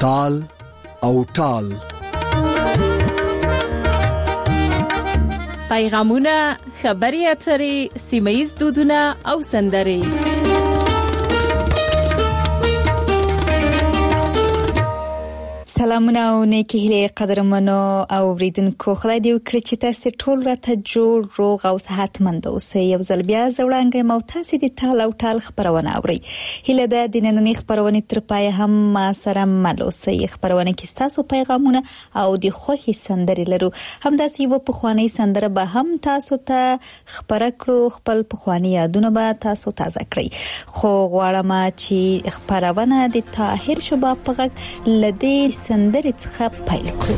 تال او ټال. پیغامونه، خبري اترې، سیمه‌ییز دودونه او سندرې. سلامونه او نیکی هیله قدرمنو او اوریدونکو، خدای دې وکړي چې تاسو ټول راته جوړ روغ او صحتمند اوسئ. یو ځل بیا زوړانګې مو تاسو د تال او ټال خبرونه اورئ. هیله ده د نننۍ خبرونه تر پای هم ما سره مل اوسئ. خبرونه کې تاسو پیغامونه او د خوښي سندرې لرو. همداسې یو په خواني سندره به هم تاسو ته خبره کړو، خپل په خواني یادونه به تاسو تازه کړئ. خو غواړم چې خبرونه د طاهر شباب په غږ لدې سندرې څخه پیل کړو.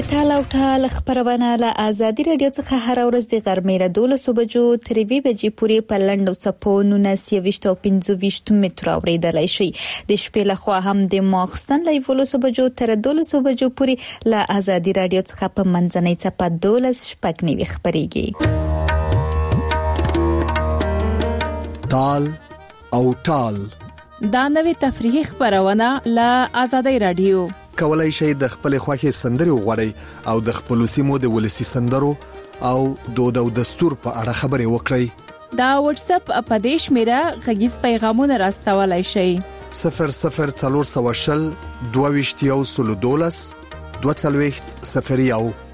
تال او ټال خبرونه له آزادي رادیو څخه هر ورځ د غرمې له 12 بجو تر 2 بجې پورې په لنډو څپو 1925 متر اوریدلای شي. د شپې له خوا هم د ماخستن له 12 بجو تر 12 بجو پورې له آزادي رادیو څخه په منځنۍ څپه 12 شپږ خبريږي. تال او ټال دا نوې تفریحي خبرونه له آزادي رادیو. کولای شئ د خپل خوښي سندري وغوړئ او د خپل سیمو د ولسی سندرو او دود او دستور په اړه خبرې وکړئ. دا واتس اپ اپدیش میرا غږیز پیغامونه راستولای شئ. 00420 22 22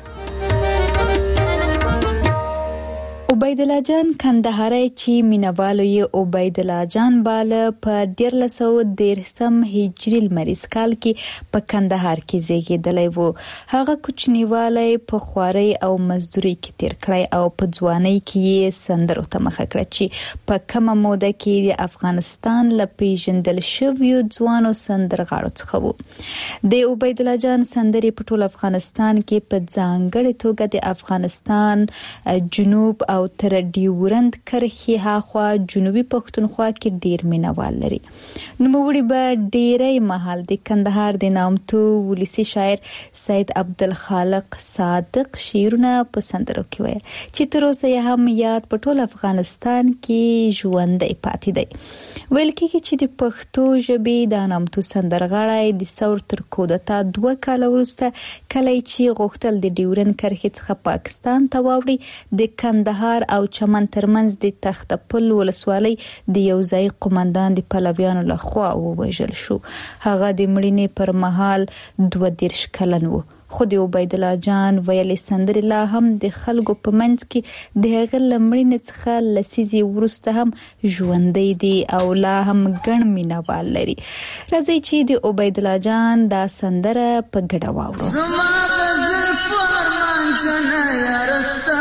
عبید الله جان کندهاري چې مینوالو یې عبید الله جان بالا په 1313 هجری لمریز کال کې په کندهار کې زیږیدلی وو. هغه کوچنیوالی په خواري او مزدوري کې تیر کړی او په ځوانۍ کې سندرو ته مخه کړه چې په کومه موده کې د افغانستان له پیژندل شویو ځوانو سندرغاړو څخه وو. د عبید الله جان سندري په ټول افغانستان کې په ځانګړي توګه د افغانستان جنوب او تر ډیورند کرښې هاخوا جنوبي پښتونخوا کې ډیر مینوال لري. نوموړي به ډیرې محل د کندهار د نامتو ولسی شاعر سید عبدالخالق صادق شعرونه په سندرو کې ویل چې تر اوسه هم یاد په ټول افغانستان کې ژوندۍ پاتې دی. ویل کېږي چې د پښتو ژبې د نامتو سندرغاړی د ثور تر کودتا 2 کال وروسته کله چې غوښتل د ډیورند کرښې څخه پاکستان ته واوړي د کندهار او چمن ترمنځ د تختپل ولسوالۍ د یو ځای قومندان د پلویانو لخوا ووژل شو. هغه د مړینې پر مهال 32 کلن و. خو د عبید الله جان ویلي سندري لا هم د خلکو په منځ کې د هغه لمړینې څخه لسیزي ورسته هم ژوندۍ دي او لا هم ګڼ مینوال لري. راځي چې د عبید الله جان دا سندره په ګډه واورو. زما د زلفو ارمان جنه یارستا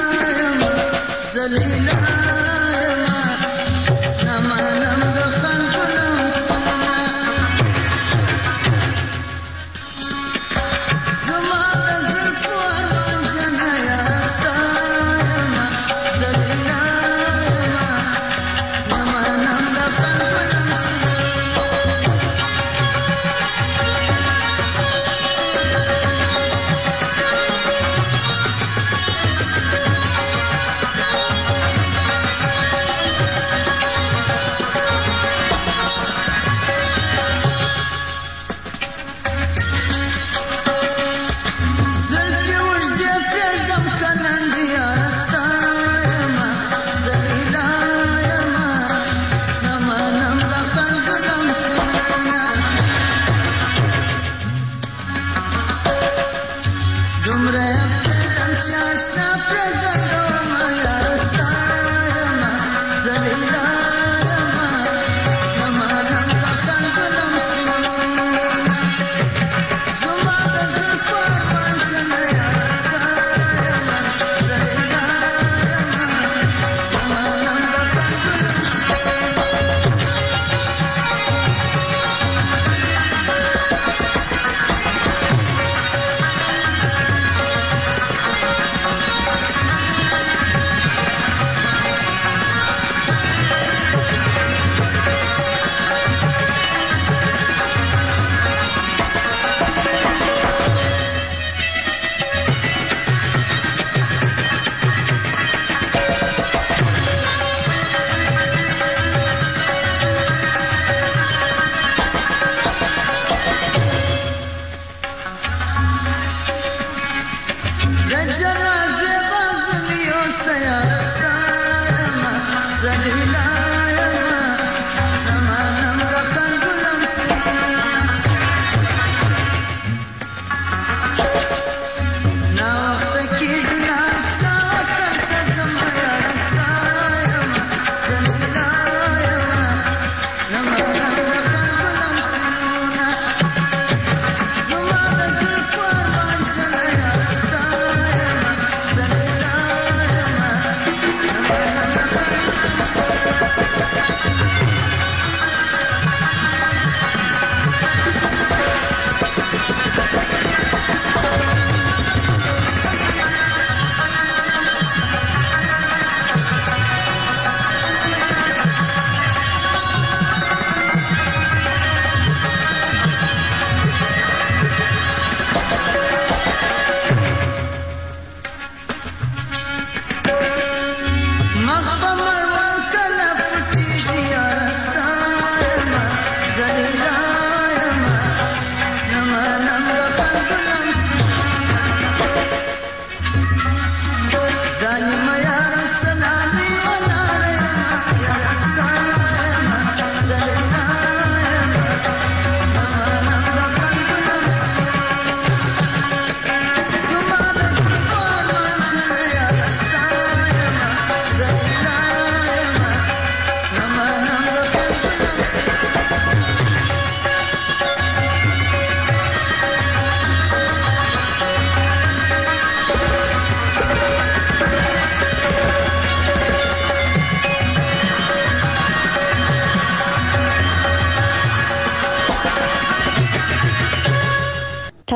زلیلا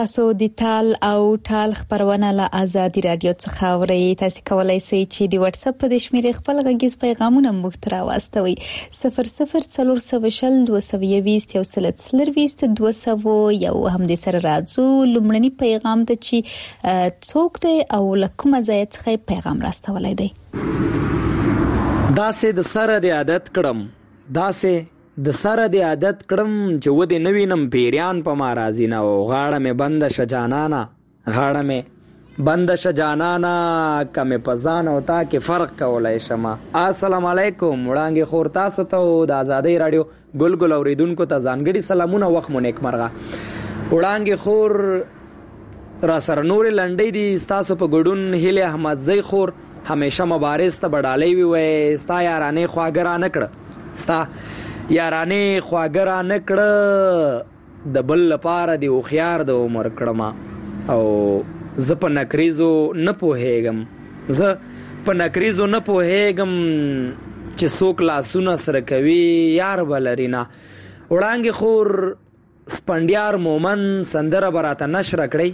تاسو د تال او ټال خبرونه له آزادي رادیو څخه اورئ. تاسو کولای شئ چې د واتس اپ په شمیرې خپل غږیز پیغامونه موږ ته راوستوي 00402220 یو هم د سره راځو. لومړنی پیغام ته چې څوک دی او لکه مزه څخه پیغام راستولای دی. داسې د سره د عادت کړم چې ودې نوینم پیریان په ما راځي نه او غاړه مې بند شجانانا کمې پزان او تا کې فرق کولای شمه. السلام علیکم وړانګې خور تاسو ته د آزادۍ رادیو ګلګل اوریدونکو ته ځانګړي سلامونه وخت مو نیک مرغه. وړانګې خور را سره نور لنډۍ دي تاسو په ګډون هیله احمدزی خور همیشه مبارز ته بډالۍ وي ستا یارانې خواګرا نکړه د بل لپاره دی او خيار د عمر کړم او زه په نکریزو نه پوهېږم چې څوک لاسونه سره کوي یار بلرینا. وړانګې خور سپنډیار مومن سندره براته نشر کړی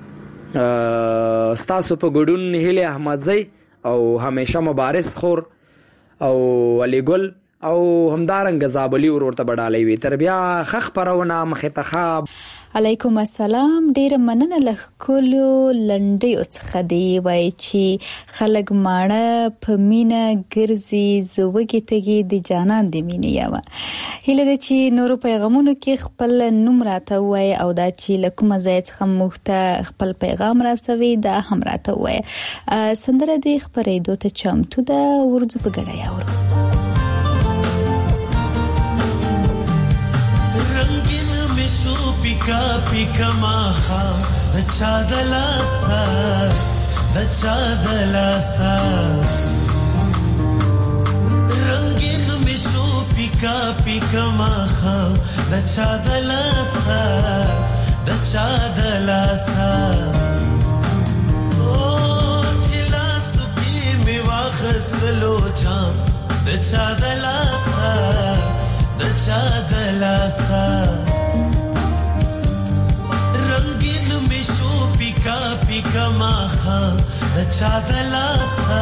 ستاسو په ګډون هیله احمدزی او همیشه مبارز خور او علی ګل او همدارنګ زابلی ورته بډالۍ وي. تر بیا خخ پرونه مخه تخاب. علیکم السلام. ډیر مننه له کولو لنډي څخه دی وای چې خلک ماړه په مینا ګرځي زوګي تګي د جانان د مینې یاوه. هله د چې نورو پیغامونو کې خپل نوم راته وای او دا چې لکه مزه څخه مخته خپل پیغام راستوي دا هم راته وای. سندره د خبرې دوته چمتو دا ورځو په ګډه یاور. پیکا پیکا ماخا دچا دلاسا رنگین مشو پیکا پیکا ماخا دچا دلاسا او چلا سپی می واخستلو چام دچا دلاسا رنگین مشو پیکا پیکا ماخا دچا دلاسا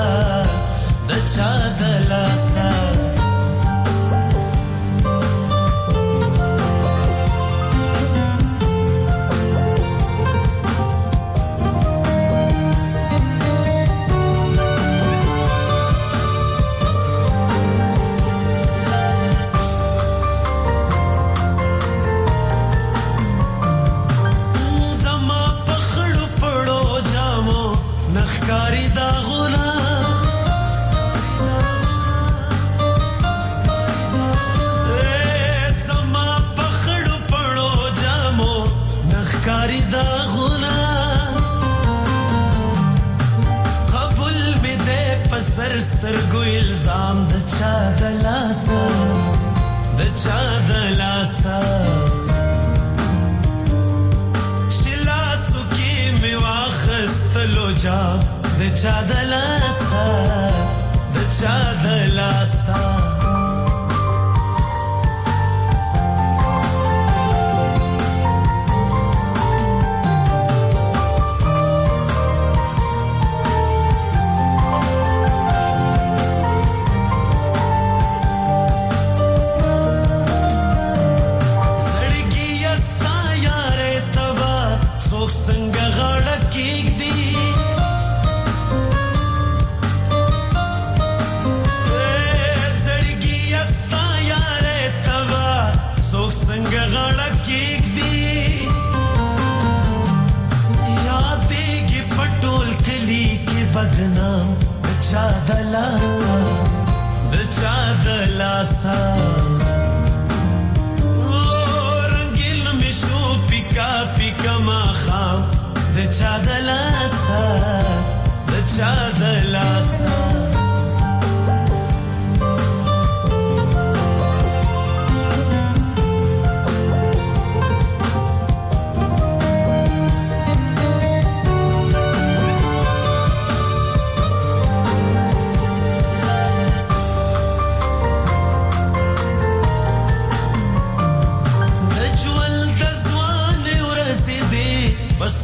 سترګو الزام دچا دلاسا شلاسو کې می واخستلو جام دچا دلاسا بدنام دچا دلاسا رنگین مشو پیکا پیکا ماخام دچا دلاسا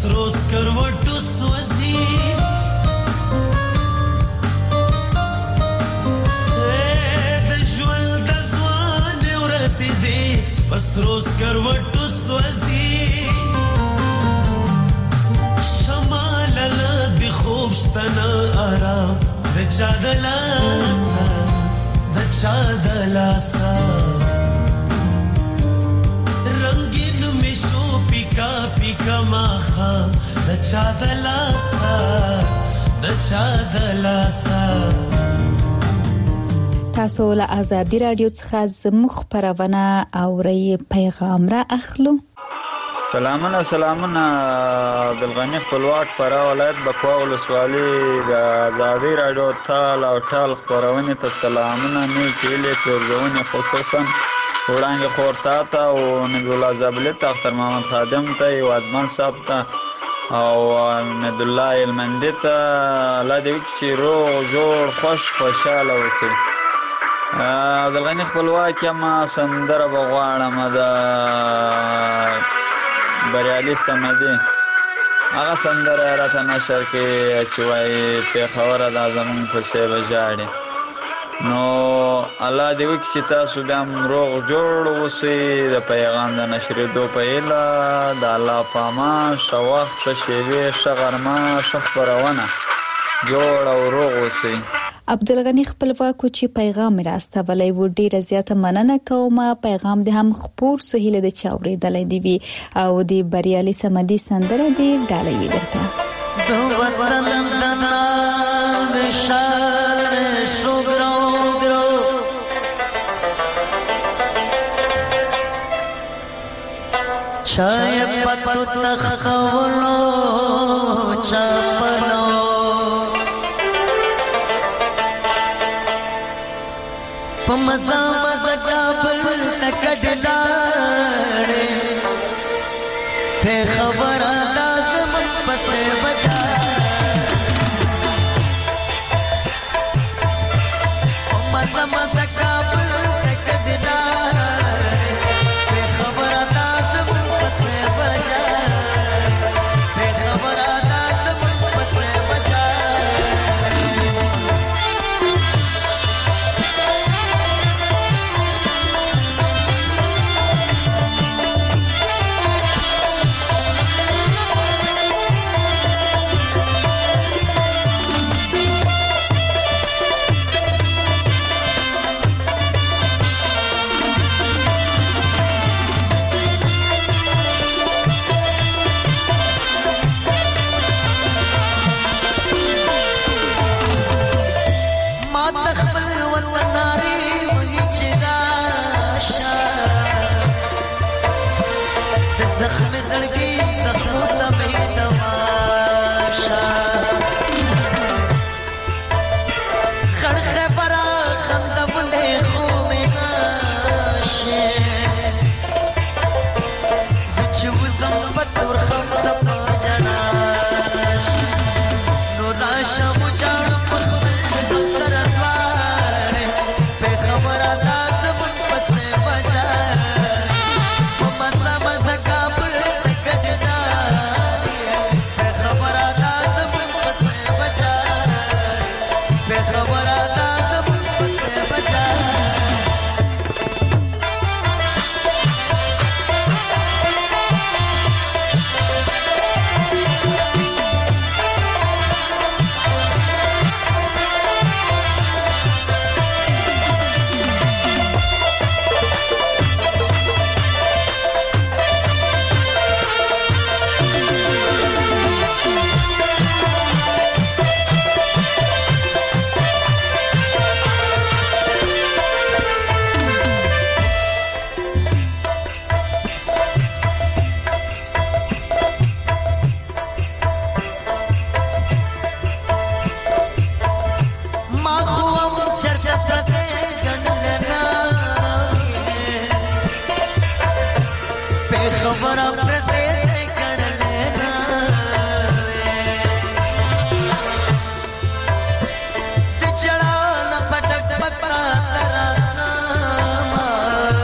روز کروټو سوځي د ژوند د ځوان ورسېدې بس روز کروټو سوځي شمال له د خوب شتنه آرام د چا د لاسه د چا د لاسه رنگین می شو پیکا پیکا ماخا د چا د لاسه د چا د لاسه. تاسو له آزادي رادیو څخه زموږ خبرونه اورئ پیغام را اخلو. سلامونه عبدالغنی خپلواک پر ولایت بکوا ولسوالي د آزادي رادیو تال او ټال خبرونه ته سلامونه نیکې له پرځونه خصوصا وړاندې خورتا ته او نبیل زابل ته اختر محمد خادم ته او ادمن صاحب ته او احمد الله المندی ته الله دې چې روغ جوړ خوشاله اوسئ. عبدالغنی خپلواک ما سندره بغواړم د بریالي سمدي هغه سندره راته نشر کې چې وایي پیښور د زمون په څیر جاړي نو الله دې وکړي چې تاسو بیا روغ جوړ اوسئ د پیغام د نشریدو په اله د الله په امان شوخ شېوي شغرما خبرونه جوړ او روغ اوسئ. عبدالغنی خپلواکو چې پیغام راستولای و ډیره زیاته مننه کوم. پیغام د هم خبر سهیله د چاوري دلې دی او د بریالي سمدي سندره دی ډالې وی درته دو وطن دنا مشال شوګرو ګرو چای پتو تخولو چپلو مزا مزا کابل تکډلاړې ته خبره لازم پسې بچا مزا مزا کابل تکډلاړې ته خبره لازم پسې بچا ته خبره لازم پسې بچا زخم زړګي زخمو ته مې تماشا خړ خبره خندولې خو مې ناشه چې وزم په تور خم د پجناش نو راشه مو جاړ په سره واره په خبره لازم پسې بجا مزه مزه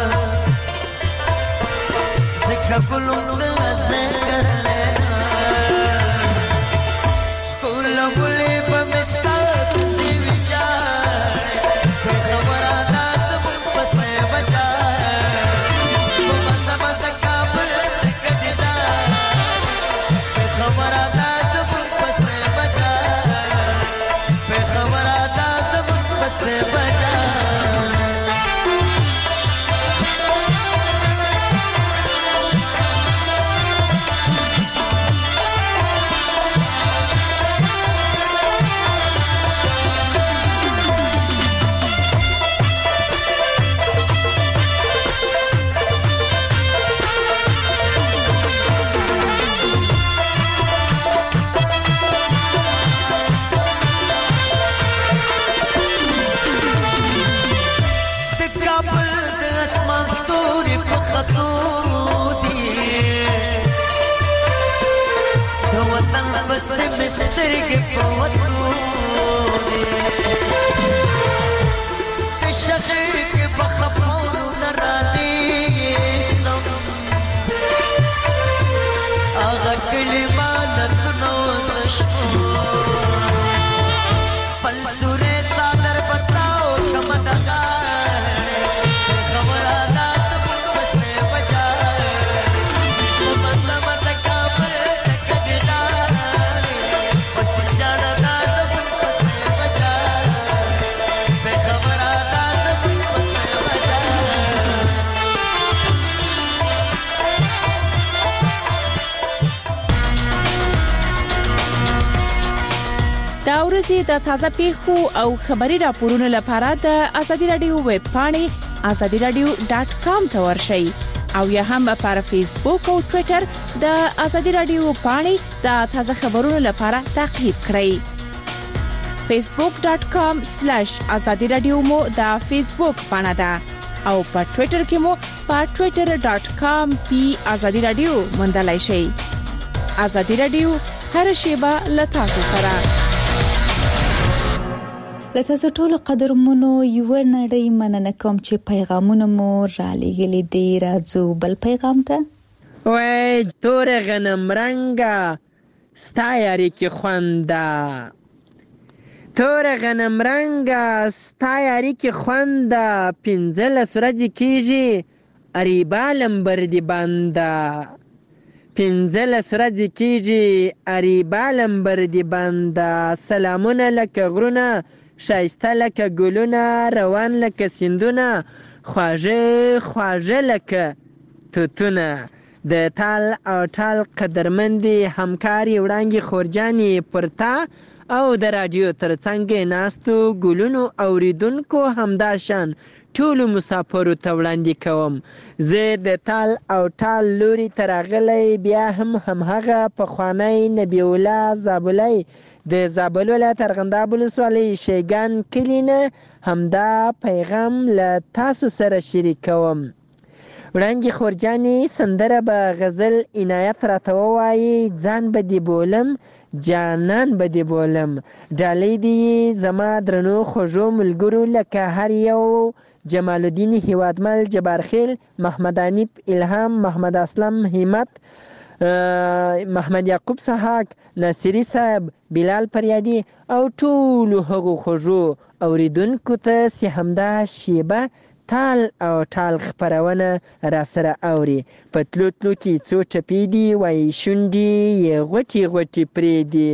ګلو د غزل کړه ورځې د تازه پیښو او خبري راپورونو لپاره د ازادي رادیو ویب پاڼې azadiradio.com ته ورشئ او یا هم پر فیسبوک او ټوئیټر د ازادي رادیو پاڼې د تازه خبرونو لپاره تعقیب کړئ. facebook.com/azadiradio مو د فیسبوک پاڼه ده او په ټوئیټر کې مو په twitter.com/azadiradio موندلای شئ. ازادي رادیو هر شیبه له تاسو سره. له تاسو ټولو قدرمنو یو نړۍ مننه کوم چې پیغامونه مو را لېږلي دي. راځو بل پیغام ته. وای تور غنم رنګه ستا یاري کې خونده، تور غنم رنګه ستا یاري کې خونده، 15 ورځې کېږي اریبا لمبر دی بنده، 15 ورځې کېږي اریبا لمبر دی بنده، سلامونه لکه غرونه شایسته لکه ګلونه، روان لکه سیندونه خواږه خواږه لکه توتونه. د تال او ټال قدرمندي همکاري وړانګې خورجانې پرتا او د رادیو ترڅنګ ناستو ګلونو اوریدونکو همداشان ټولو مسافرو ته وړاندې کوم. زه د تال او ټال لوري تراغلی بیا هم همهغه پخوانی نبی الله زابلی د زابل ولایت ارغنداب ولسوالۍ شیګان کلي نه همدا پیغام له تاسو سره شریکوم. وړانګې خورجانې سندره به غزل عنایت راته ووایي، ځان به دې بولم جانان به دې بولم، ډالۍ دې زما درنو خوږو ملګرو لکه هر یو جمال الدین هیوادمل، جبار خیل، محمد انیب، الهام، محمد اسلم، همت، محمد یعقوب سحاق، ناصری صاحب، بلال پریادي او ټولو هغو خوږو اوریدونکو ته چې همدا شیبه تال او ټال خپرونه را سره اوري. په تلو تلو کې څو ټپې دي وایي شونډې یې غوټې غوټې پرېږدي،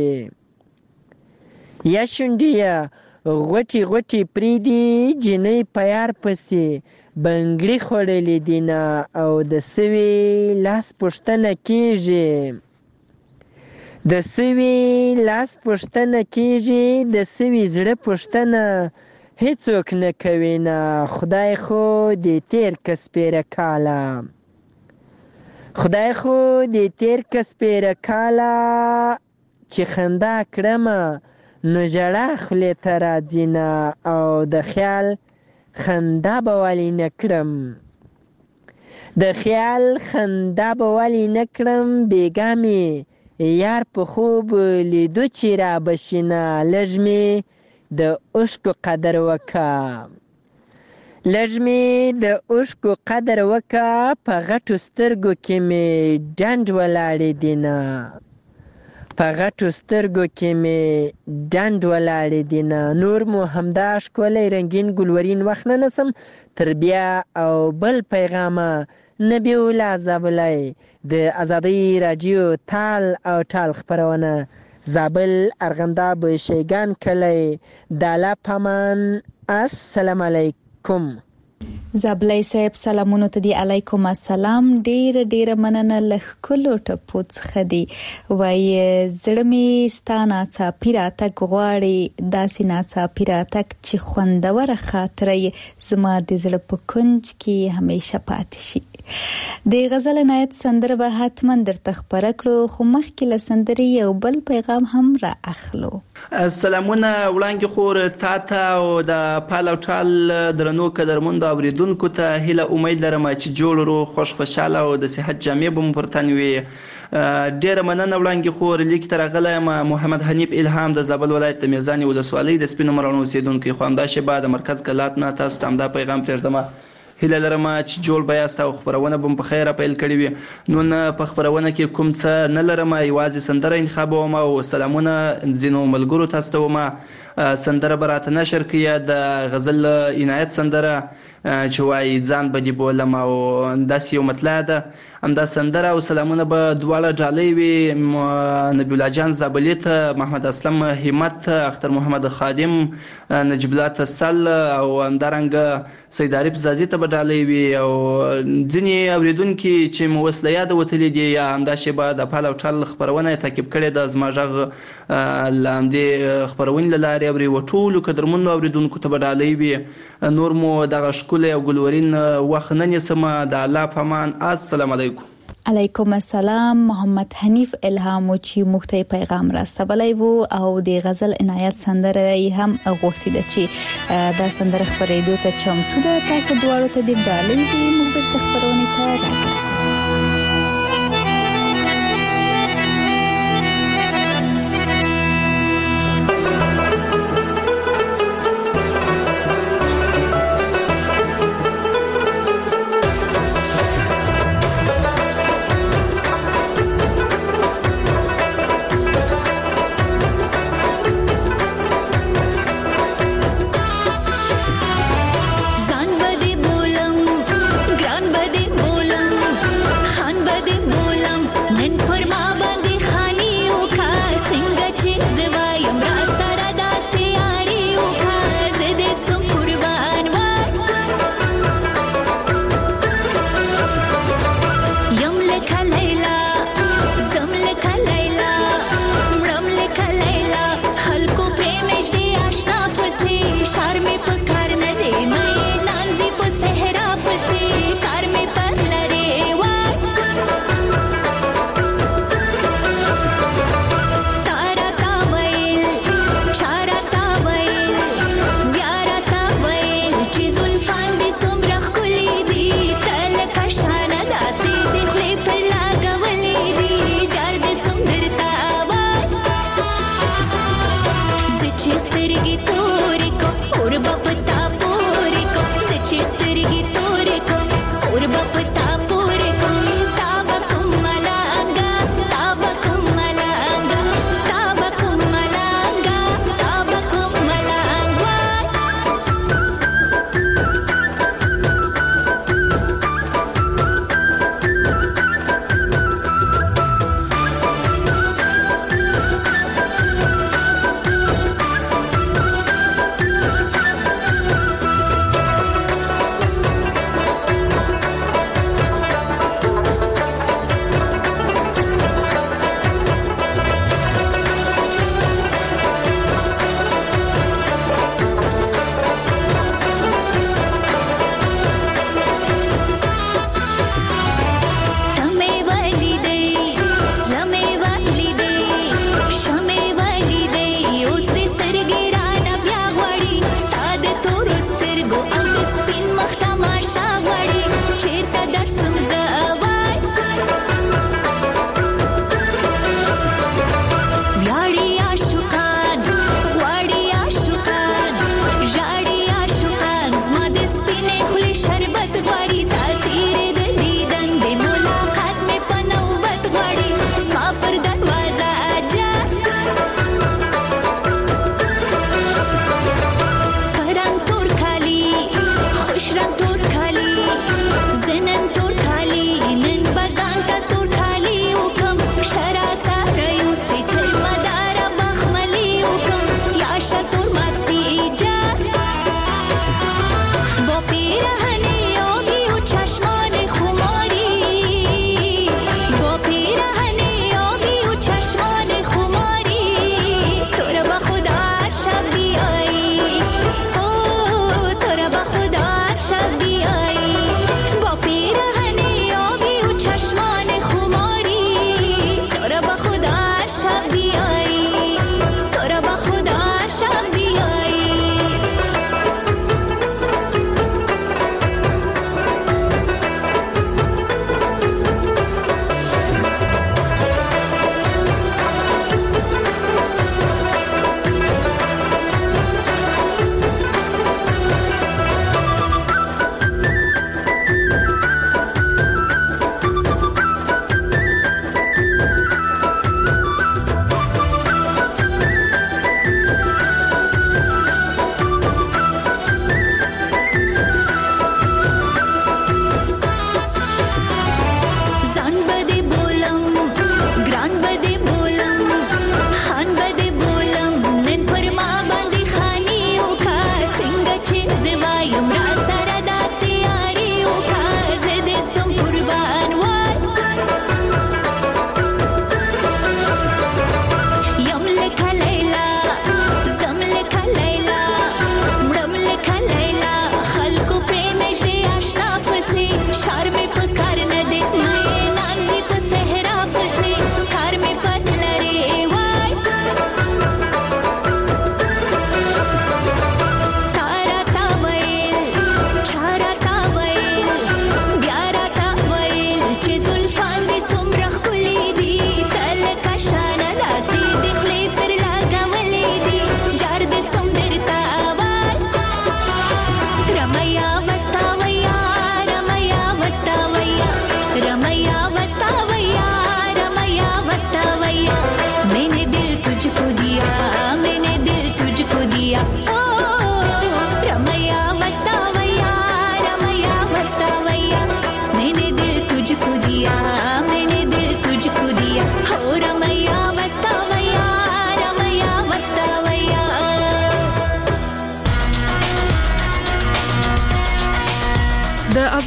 یا شونډې یې غوټې غوټې پرېږدي، جنۍ په یار پسې بنګړي خوړلې دینه او د سوي لاس پوښتنه کېږي، د سوي لاس پوښتنه کېږي، د سوي زړه پوښتنه هیڅوک نه کوي نه، خدای خو دې تیر که سپېره کاله، خدای خو دې تیر که سپېره کاله، چې خندا کړمه نو ژړا خولې ته راځي نه، او د خیال خندا به ولې نه کړم، د خیال خندا به ولې نه کړم، بېګا مې یار په خوب لیدو چې را بشینه، لږ مې د اوښکو قدر وکه، لږ مې د اوښکو قدر وکه، په غټو سترګو کې مې ډنډ ولاړې دینه، په غټو سترګو کې مې ډنډ ولاړې دینه. نور مو همدا ښکلی رنګین ګلورین وخت نه نسم تر بیا او بل پیغامه. نبی الله زابلی د ازادۍ رادیو تال او ټال خپرونه، زابل ارغنداب شیګان کلی، دالا پامان. السلام علیکم. زابلی صاحب سلامونو ته دی علیکم السلام. ډیر ډیر مننه لخکلو ټپو څخه دی. وای زړه می ستانه څاپی راتګ غواړي، داسې ناڅاپی راتګ چې خوندور خاطرې زما د زړه په کنج کې همیشه پاتې شي. د غزل عنایت سندره به حتما درته خبره کړو، خو مخکې له سندرې یو بل پیغام هم را اخلو. سلامونه وړانګې خور تاته او د پال او ټال درنو قدرمندو اوریدونکو ته هیله امید لرم چې جوړ روغ خوش خوشاله او د صحت جامې به مو پر تن وي. ډیره مننه وړانګې خور. لیک تر غلی یم محمد حنیف الهام د زابل ولایت د میزانې ولسوالۍ د سپینو مرانو اوسیدونکی، خو همدا شیبه د مرکز کلات نه تاسو ته همدا پیغام پرېږدم. هیله لرم چې جوړ به یاست او خبرونه به په خیره پیل کړي وي. نن په خبرونه کې کوم څه نه لرم، یوازې سندره انتخابوم او سلامونه ځینو ملګرو تاسو ته وم. سندره براته نشر کړي د غزل عنایت سندره چې وایي ځان به دې بولم او داسې یو مطلع ده. همدا سندره او سلامونه به دواړه ډالۍ وي نبی الله جان زابلي ته، محمد اسلم همت، اختر محمد خادم، نجیب الله تسل او همدارنګه سید عارف زازي ته به ډالۍ وي او ځینې اورېدونکي چې مو وسله یاد وتلي دي یا همدا شیبه د پال او ټال خبرونه تعقیب کړې د زما غږ لاندې خبرونه لاري اوري و ټولو قدرمنو اورېدونکو ته به ډالۍ وي. نور مو دغه ښکلی او ګلورین وخت نه نیسمه. د الله په امان. السلام علیکم. علیکم السلام. محمد حنیف الهام چې مخته پیغام راستولی وو او د غزل عنایت سندره هم غوښتي ده چې دا سندره خبرېدو ته چمتو ده. تاسو دواړو ته د ډالۍ موږ بیرته خبرونه ته راګرځو. ځان بده بولم ګران بده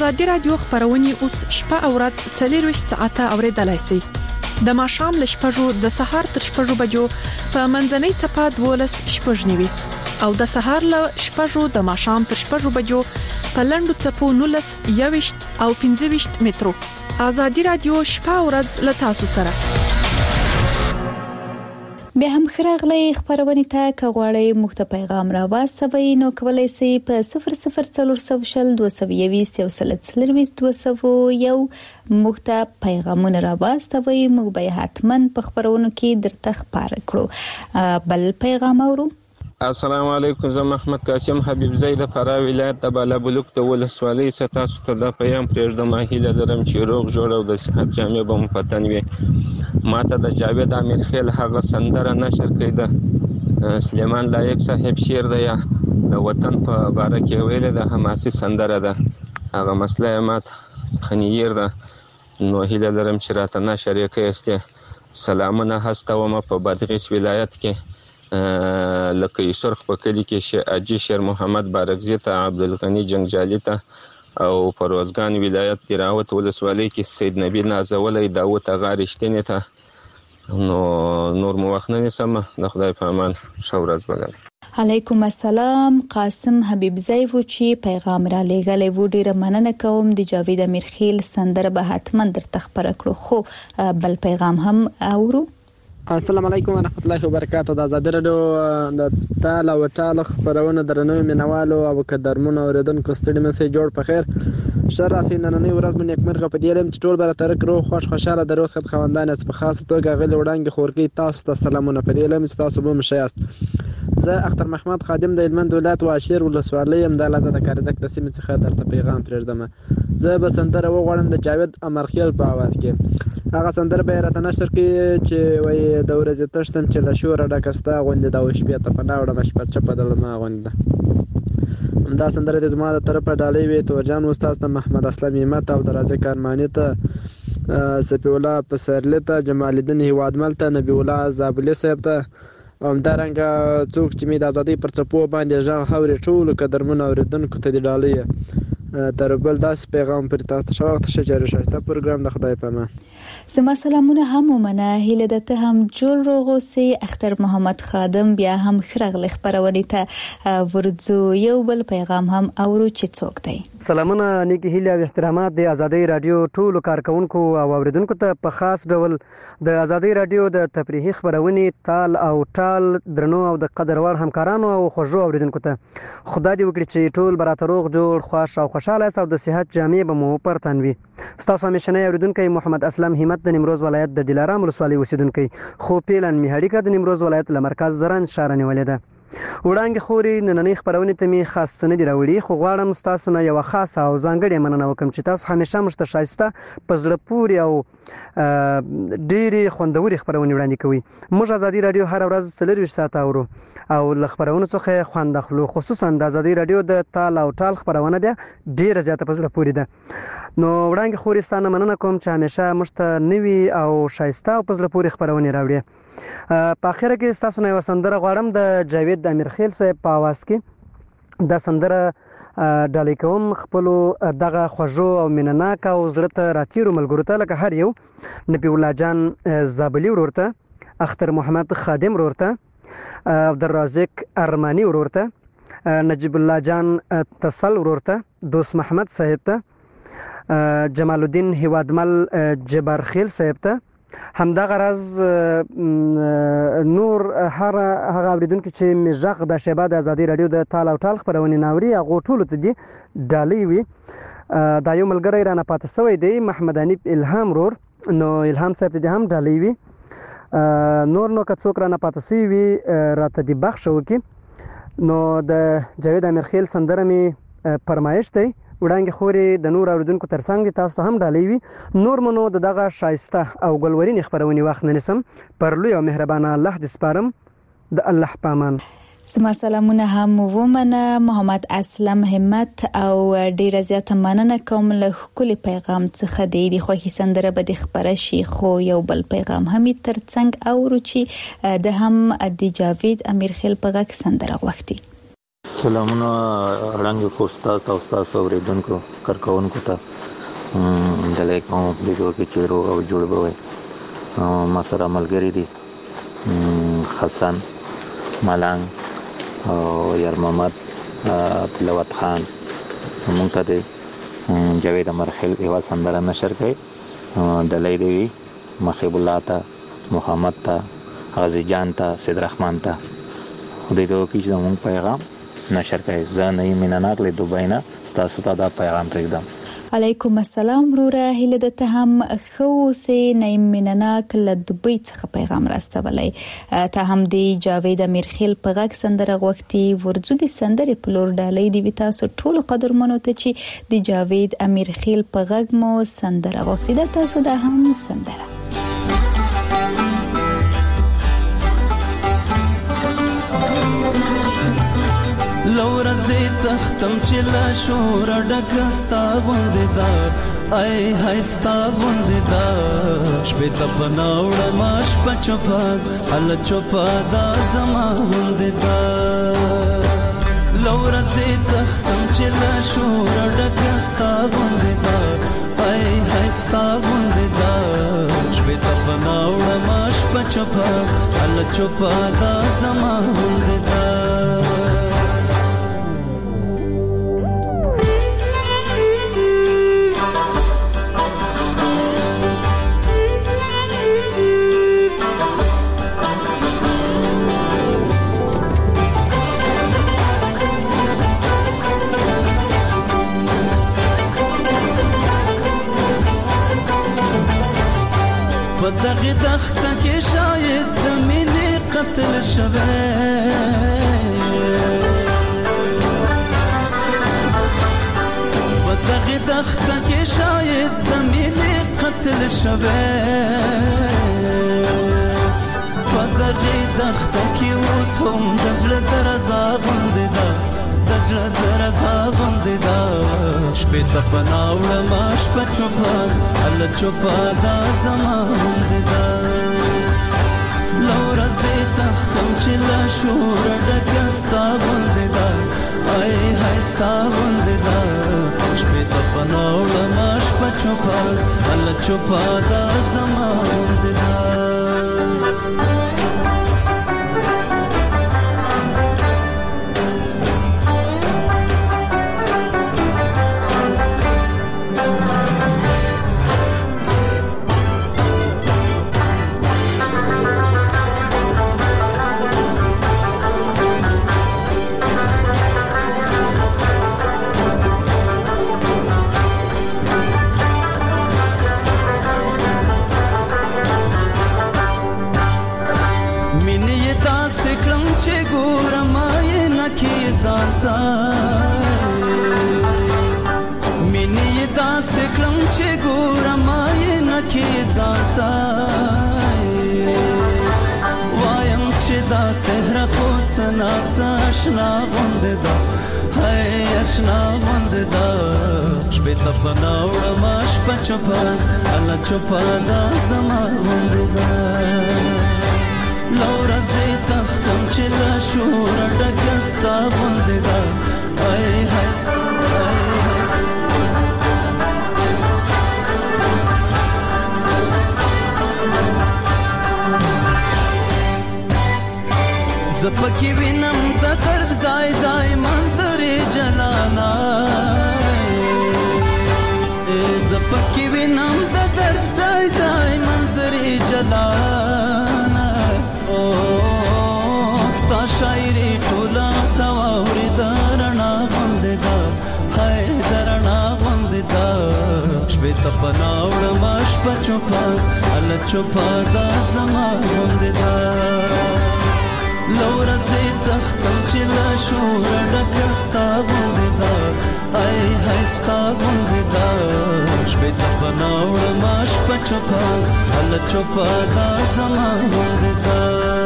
ازادي رادیو خبرونه اوس شپه او ورځ 24 ساعته اوریدلای شئ. د ماښام ل شپږو د سهار تر شپږو بجو په منځنۍ چپه 12 شپږنیوي او د سهار ل شپږو د ماښام تر شپږو بجو په لندو چپو 19 21 او 25 مترو. ازادي رادیو شپه او ورځ ل تاسو سره. به هم خراغلی خبرونه ته کغواړی مخته پیغام را واستوي نو کولای شئ په 00402022 یو مخته پیغامونه را واستوي موږ به حتما په خبرونو کې درته خبر کړو. بل پیغام اورو. السلام علیکم، زه محمد قاسم حبیب زید فراه ولایت د بالابلوک د ولسوالۍ ستاسو ته د پیغام پرېږدم. هیله لرم چې روغ جوړ او د صحت جامې به مو په تن وي. ماته د جاوید امیر خیل هغه سندره نشر کړې ده، سلیمان لایق صاحب شعر ده یا د وطن په باره کې ویلې ده، حماسي سندره ده. هغه مسله ما څخه نیر ده، نو هیله لرم چې راته نشر یې کړئ. سلامونه هستوم په بادغیس ولایت کې لکه سرخ په کلی کې اجي شیر محمد بارکزی ته، عبدالغنی جنگجالي ته او پروازګان ولایت دراوت ولسوالۍ کې سید نبی نازولی داوود غارشتنی ته. نو نور مو وخت نه نیسم، د خدای په امان، ښه ورځ ولرئ. علیکم السلام. قاسم حبیب زیو چې پیغام را لېږلی و، ډیره مننه کوم. د جاوید امیر خیل سندره به حتما درته خبره کړو. خو بل پیغام هم اورو. السلام علیکم ورحمت الله وبرکاته. د ازادي رادیو د تال او ټال خبرونه درنو مینوالو او قدرمنو اوریدونکو ستړي مې جوړ په خیر. شر راسي نننې ورځ مې نیکمرغه په دې لم چې ټول بر تر کرو خوشاله د روغ خد خوندان است. په خاص توګه غل وړاندې خورګي تاسو ته سلامونه په دې لم چې تاسو به مشیاست. زه اختر محمد خادم د هلمند ولایت واشیر ولسوالۍ ام د لازم د کارزک د سیمې څخه درته پیغام پرېږدم. زه به سندره وغواړم د جاوید امرخیل په आवाज کې. هغه سندره به راته نشر کې چې وای د ورځې تشتم چې له شوره ډکستا غوندې د شپې ته پناوړه مشپړ چپه دلما غوندې. دا سندره د زما د طرفه ډالۍ وي تورجان استاد ته، محمد اسلام همت او درازه کارمانی ته، سپی الله پسرلی ته، جمال الدین هوادمل ته، نبی الله زابلی صاحب ته، همدارنګه څوک چې می د ازادۍ پر څپو باندې ژغ هوري ټول قدرمن اوریدونکو ته دی ډالۍ. تر بل داس پیغام پر تاسو شو وخت شجره شایسته پروګرام د خدای په امان. زما سلامونه هم ومنه. هیله ده ته هم جوړ روغوسي. اختر محمد خادم بیا هم خرغلی خبرونه ته ورځو. یو بل پیغام هم اورو چې څوک دی. سلامونه نیکی هیله او احترامات د ازادۍ رادیو ټول کارکونکو او اوریدونکو ته په خاص ډول د ازادۍ رادیو د تفریحي خبرونه تال او ټال درنو او د قدر وړ همکارانو او خوږو اوریدونکو ته خدای دې وکړي چې ټول برات روغ جوړ خوښ او خوشاله او د صحت جامې به مو پر تن وي. تاسو همیشنه اوریدونکو محمد اسلام همت د نیمروز ولایت د دلارام ولسوالۍ اوسیدونکو، خو پیلن میهاړي کا د نیمروز ولایت له مرکز زران شهر نیولې ده. وړاندې خوري نننۍ خبرونه ته می خاص نه دی راوړي، خو غواړم تاسو نه یو خاصه او ځانګړې مننه وکم چې تاسو همیشه مشته شایسته پزړه پوري او ډېری خوندوري خبرونه وړاندې کوي. موږ ازادي رادیو هر ورځ 24 ساعت اورو او ل خبرونو څخه خوند اخلو. خصوصا د ازادي رادیو د تال او ټال خبرونه بیا ډېر زیاته پزړه پوري ده. نو وړاندې خوري ستانه مننه کوم چې همیشه مشته نوي او شایسته او پزړه پوري خبرونه راوړي. په اخر کې تاسو نه وسندره غواړم د جاوید امیر خیل صاحب په आवाज کې د سندره ډالۍ کوم خپل دغه خوږو او مینناک او زړه ته راتیرو ملګرو ته لکه هر یو نبی الله جان زابلی ورورته، اختر محمد خادم ورورته، عبدالرازق ارمانی ورورته، نجیب الله جان تصل ورورته، دوست محمد صاحب ته، جمال الدین هوادمل جبار خیل صاحب ته، همدا غرض نور هغه اوریدونکو چې مزغ د شبا د ازادي رادیو د تال او ټال خبرونه ناوري هغه ټول ته دي ډالۍ وي. دا یو ملګری رانه پاتې شوی دی محمد انیب الهام رور، نو الهام صاحب ته هم ډالۍ وي. نور نو که څوک رانه پاتې شوی وي راته دی بخښ وکي. نو د جاوید امیر خیل سندره می فرمایش دی وړاندې خوري د نور اوریدونکو ترڅنګ تاسو هم ډالۍ وي. نور منو دغه شایسته او ګلورین خبرونه وخت نه نسم پر لوی او مهربانه الله دې سپارم د الله پامان. زما سلامونه هم ومنه. محمد اسلم همت او ډیر زیاته مننه کوم له خپل پیغام څخه د خوښي سندره به د خبره شي. خو یو بل پیغام هم ترڅنګ اورو چې د هم د جاوید امیر خیل په غږ سندره غوښتي. سلامونه وړاندې کوم تاسو او تاسو اوریدونکو کارکونکو ته دلته کوم د دوه کې چیرو او جوړ بوي ما سره ملګری دي حسن ملنګ او یار محمد تلاوت خان مونږ ته د جاوید مرحل یو سندره نشر کړي دلته دی محب الله ته محمد ته غازی جان ته سید رحمان ته د دوه کې زموږ پیغام نشر کړي زه نه مینانات له دوبۍ نه تاسو ته دا پیغام پرېږدم. علیکم السلام وروره هله د ته هم خو سه نیم منناک له دوبۍ څخه پیغام راستولای ته هم دی جاوید امیرخیل په غږ سندره غوښتي ورځو د سندره په لور ډالۍ دی تاسو ټول قدرمنو ته چې د جاوید امیرخیل په غږ مو سندره غوښتي د تاسو د هم سندره لورا زی تختم چې لا شور ډکستا وندې دا ای هاي ستا وندې دا شپې ته پناوړ ماش پچپا ال چپا دا زما وندې دا لورا زی تختم چې لا شور ډکستا وندې دا ای هاي ستا وندې دا شپې ته پناوړ ماش پچپا ال چپا دا زما وندې دا دغه دخته کې شاید د مینې قتل شوه دغه دخته کې شاید د مینې قتل شوه دغه دخته کې اوس هم د زړه درزا غوندې ده د زړه درزا غوندې ده شپې ته پناوړ ماش په چوپان ال چوپا دا زما غوندې ده لورا زی تختم چې لا شور ډکه ستا غوندې ده ای هاي ستا غوندې ده شپې ته پناوړ ماش په چوپان ال چوپا دا زما غوندې ده مینې دا سکلم چې ګورم یې نکي ذاتا وایم چې دا څهره خو څنا آشنا غوندې دا هاي آشنا غوندې دا شپې ته پناوړ ماش پچپا ال چوپا دا زما غوندې دا لورا زی تختم چې لا شور ډکستا غوندې دا ای هاي زپکی وینم د درد ځای ځای منظرې جلانا زپکی وینم د درد ځای ځای منظرې جلانا او ستا شاعري ټوله تاوري درنا غوندې دا هاي درنا غوندې دا شپې ته پناوړ ماش په چوپا ال چوپا دا زما غوندې دا لورا زی تختم چې لا شور ډکستا غوندې دا ای هاي ستا غوندې دا شپې ته پناوړ ماش په چوپا ال چوپا دا زما غوندې دا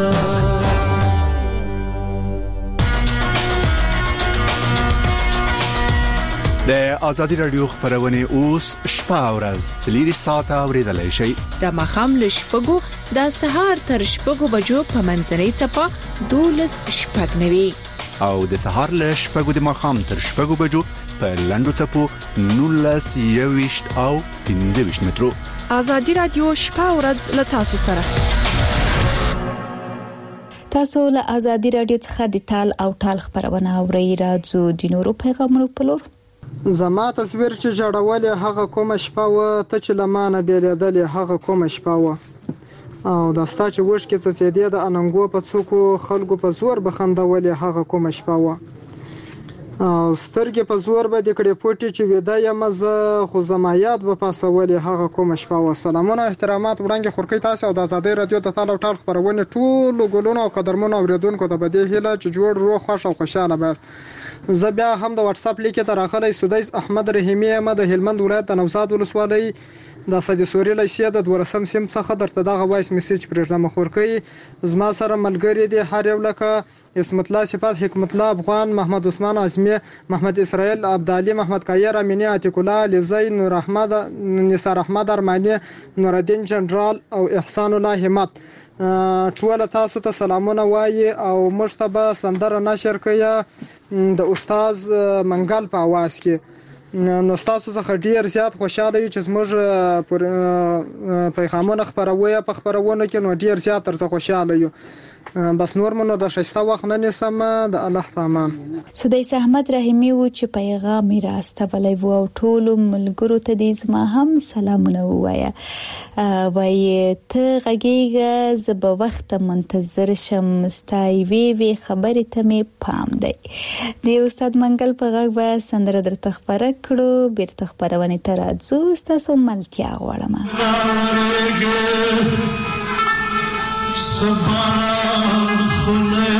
د ازادي رادیو خبرونه اوس شپه او ورځ 3 ساعته اوریدلای شئ د مخام لشپګو د سهار تر شپګو بجو په منځنۍ چپا 12 شپږ نوي او د سهار له 6 د مخام تر 6 بجو په لاندو چپو 19 او 15 مترو. ازادي رادیو شپه او ورځ له تاسو سره. تاسو له ازادي رادیو څخه د تال او ټال خبرونه اورئ. راځو د نورو پیغامونو په لور. زما تصویر چې جوړول هغه کومه شپه و ته چې لمانه بیلیدل هغه کومه شپه و او دا ستا چې وښ کې څه دې د اننګو په څوکو خلکو په زور بخندول هغه کومه شپه و او سترګې په زور به د کړې پټي چې ودا یم زه خو زما یاد به پاسول هغه کومه شپه و. سلامونه احترامات وړاندې خورکې تاسو او د آزادۍ رادیو د تال او ټال خبرونه ټول ګلونو او قدرمنو اوریدونکو ته بده هیله چې جوړ روغ خوش او خوشاله به. زه بیا هم د واتس اپ لیک ته راغلی سودیس احمد رحیمی احمد د هلمند ولایت د نوزاد ولسوالۍ د سید سوري لیسیا د 2 سیم څخه درته دغه وایس میسج پروګرام خورکې زما سره ملګری دی هر یو لکه اسمت الله صفات حکمت الله افغان محمد عثمان اعظمی محمد اسرائیل عبدالي محمد کایر امینی عتیق الله لزی نور احمد نثار احمد ارمانی نور الدین جنرال او احسان الله همت ټول تاسو ته سلامونه وایي او مشتبه سندره نشر کیا د استاد منګل په आवाज کې نو تاسو څخه ډیر زیات خوشاله یم چې زموږ پیغامونه خبروي په خبرونه کې نو ډیر زیات تر خوشاله یم بس نور منو د شایسته وخت نه نسم د الله پامان. سودیس احمد رحیمی و چې پیغام راستولای وو او ټول ملګرو ته دې زما هم سلامونه وایا وای ته غږیږه زه به وخت منتظر شم ستای وی خبرې ته می پام دی د استاد منګل په غږ به سندره درته خبره کړو بیرته خبرونه تر راځو تاسو ملتیا غواړم. سبحان خونه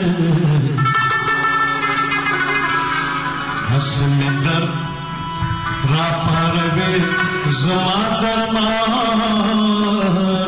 حسن در را پروی زما درمان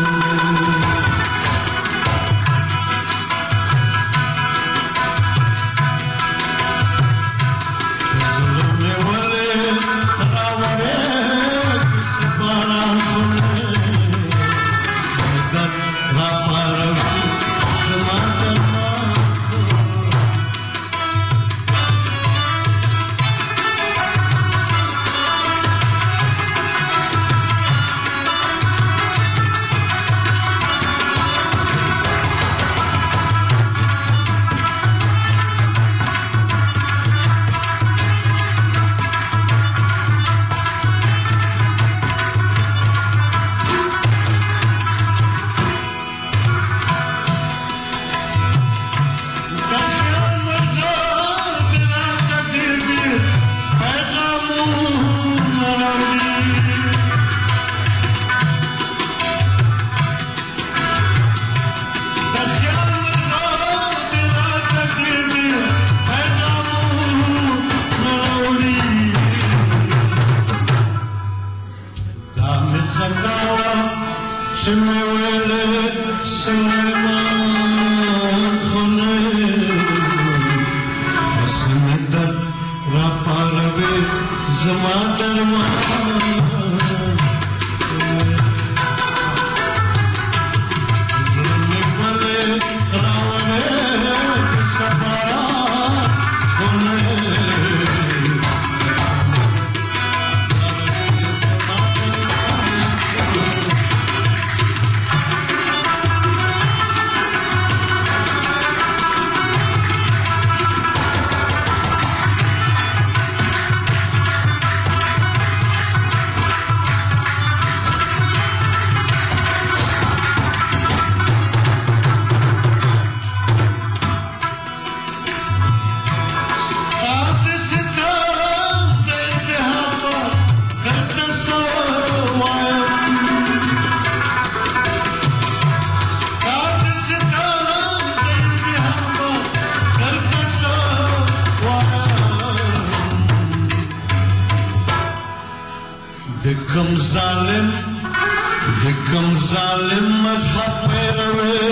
کم ظالم مذہب پیروے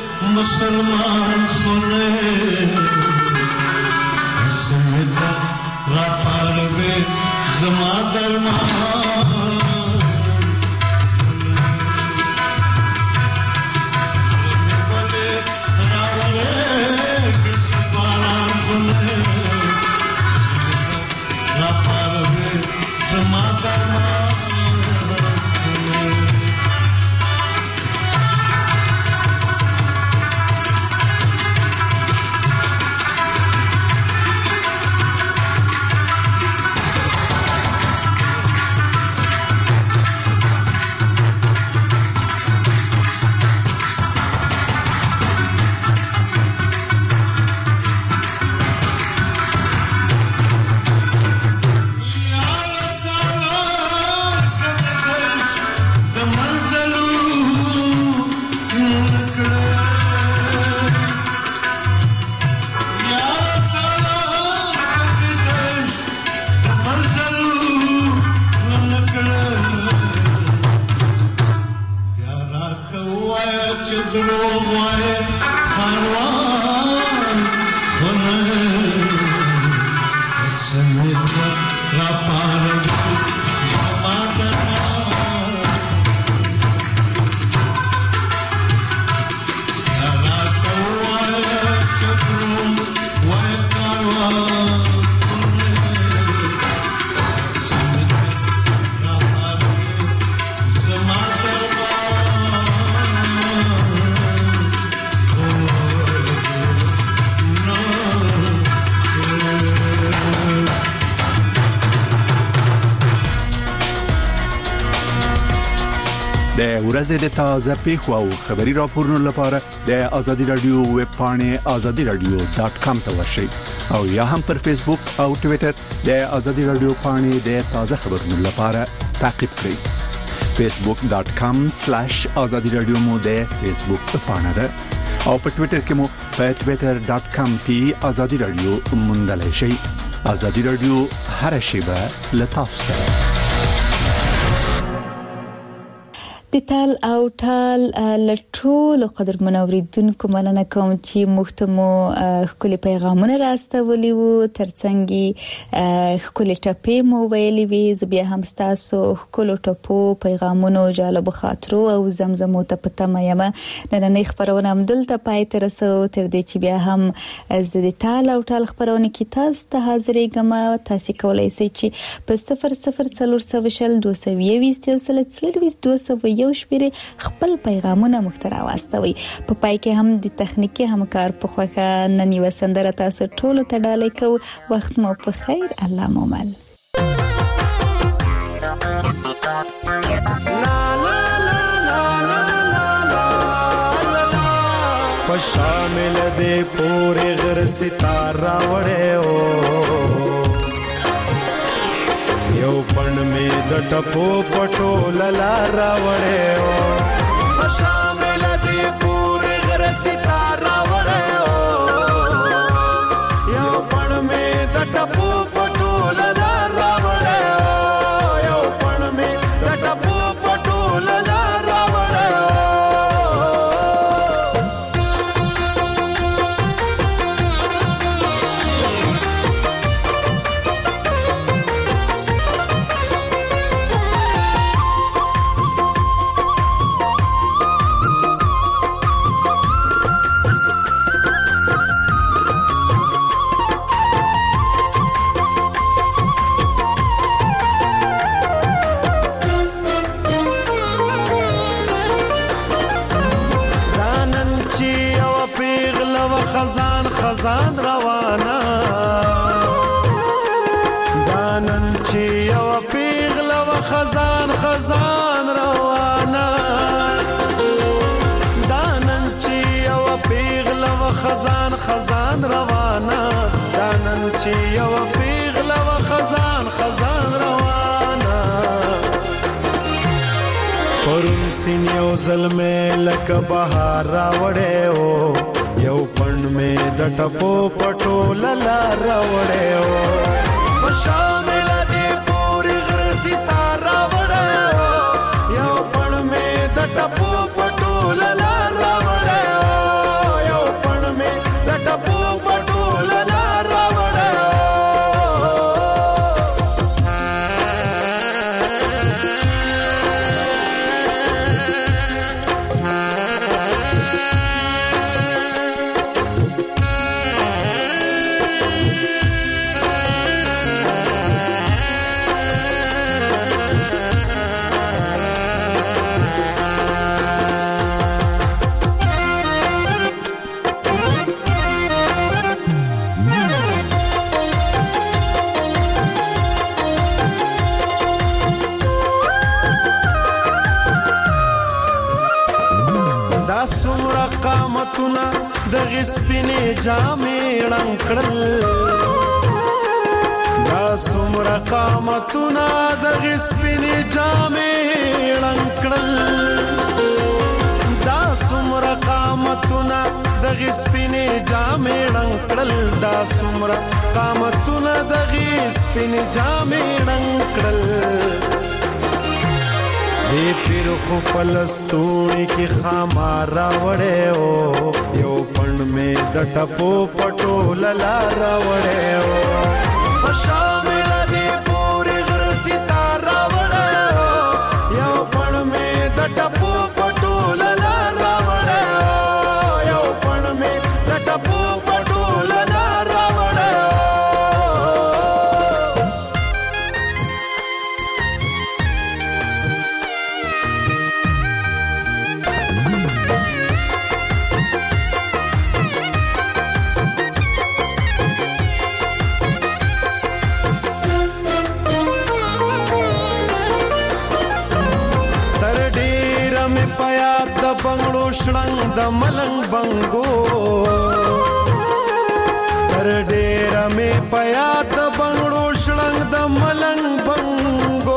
مسلمان خنے سمیدہ را پاروے زما درمان ولی راولے کس پارا دروغ وایه کاروان خونه سمیت را پارگی زما درمان یاراتا وایه چه دروغ وایه کاروان د ورځې د تازه پیښو او خبري راپورونو لپاره د ازادي رادیو ویب پاڼې azadiradio.com ته ورشئ او یا هم پر فیسبوک او ټوئیټر د ازادي رادیو پاڼې د تازه خبرونو لپاره تعقیب کړئ. facebook.com/azadiradio مو د فیسبوک پاڼه ده او په ټوئیټر کې مو په twitter.com/azadiradio موندلای شئ. ازادي رادیو هر شیبه له تاسو سره. د تال او ټال لټول قدر منوریدونکو مننه کوم چې محتمو خپل پیغامونه راستولي وو ترڅنګ خپل ټپې مو ویلي وي زبیا هم تاسو خپل ټپو پیغامونو جالب خاطرو او زمزمو ته پته مېما نن خبرونه هم دلته پای تر سو تر دې چې بیا هم از د تال او ټال خبرونه کې تاسو ته حاضرې ګم تاسو کولای شئ چې په 004022 یو شپره خپل پیغامونه محتوا واستوي. په پای کې هم د تخنیکی همکار په خوخه نن یو سندره تاسو ټول ته ډالۍ کو. وخت مو په خیر. الله مو مل. په شامل دې پورې غر ستاره وړې او یو پړ می د ټپو پټو للا راوړې او شامل دې پورې غر ستاره وړې او یو پړ می د ټپو پټو للا راوړې او یو پړ می د ټپو پټو للا راوړې خزان روانه دانن چې یو پیغله و خزان روانه دانن چې یو پیغله و خزان روانه دانن چې یو پیغله و خزان روانه پرون سین یو ظلمه لکه بهار راوړې او یو پړ می د ټپو پټو للا راوړې او په شامل دې پورې غر ستاره وړې او یو پړ می د ټپو پټو للا راوړې او یو پړ می د ټپو پټو للا راوړې قامتونه د غسپینې جامې ړنګړل دا څومره قامتونه د غسپینې جامې ړنګړل دا څومره قامتونه د غسپینې جامې ړنګړل دا څومره قامتونه د غسپینې جامې ړنګړل دې پیر خو پلستونی کی خامار راوړې او یو پند می د ټپو پټو للا راوړې او شامل دې پوری غر ستار راوړې او یو پند می د ټپو پټو للا راوړې او یو پند می د ټپو پټو للا راوړې بنگړو شړنګ د ملنګ بنګو تر ډېر مې پیا د بنگړو شړنګ د ملنګ بنګو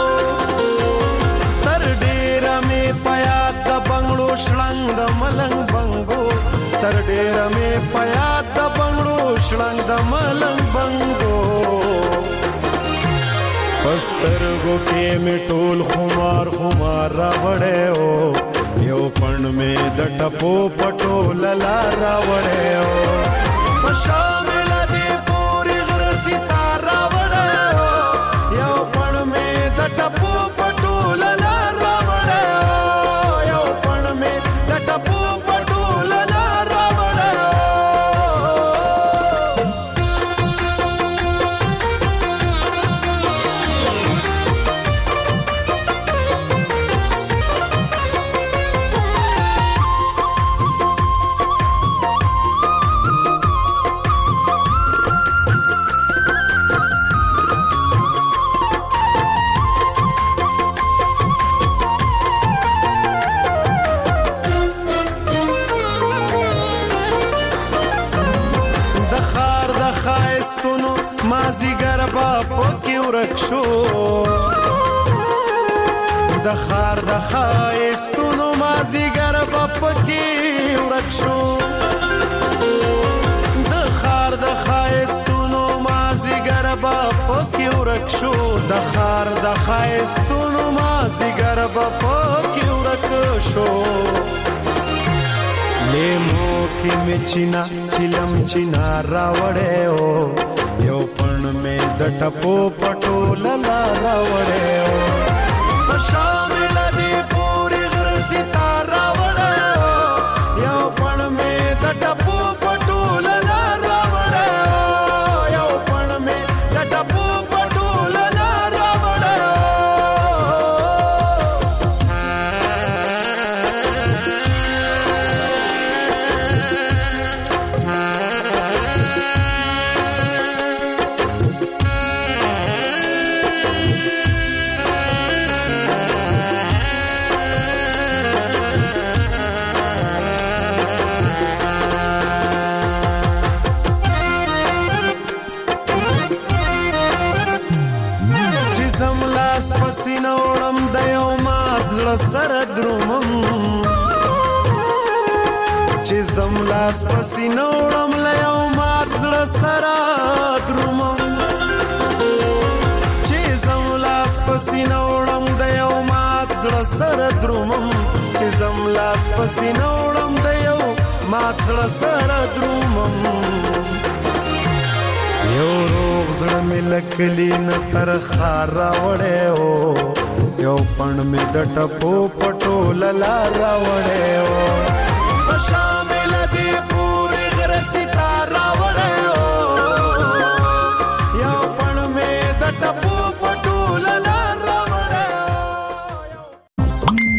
تر ډېر مې پیا د بنگړو شړنګ د ملنګ بنګو تر ډېر مې پیا د بنگړو شړنګ د ملنګ بنګو پسترګو کې مې ټول خمار خمار راوړې او یو پند میں د ټپو پټو للا راوړې او شامل دې پوری غر ستار راوړې او یو پند میں د ټپو پټو للا راوړې او یو پند میں د ټپو پټو للا راوړې مازیګر با پکې ورک شو د خار د خایستونو مازیګر با پکې ورک شو د خار د خایستونو مازیګر با پکې ورک شو د خار د خایستونو مازیګر با پکې ورک شو لیمو کې مچینا چلم چینا راوړې او یو پند میں د ټپو پټو للا راوړې او شامل دې پوری غر ستار راوړې او یو پند میں د ټپو پټو للا راوړې او یو پند میں د ټپو پټو للا راوړې پسینه وړم د یو مات زړه سره درومم چې زم لاس پسینه وړم له یو مات زړه سره درومم چې زم لاس پسینه وړم د یو مات زړه سره درومم چې زم لاس پسینه وړم د یو مات زړه سره درومم یو روغ زړه مې لکلی نه تر خار راوړې او یو پند مې د ټپو پټو للا راوړې او شامل دې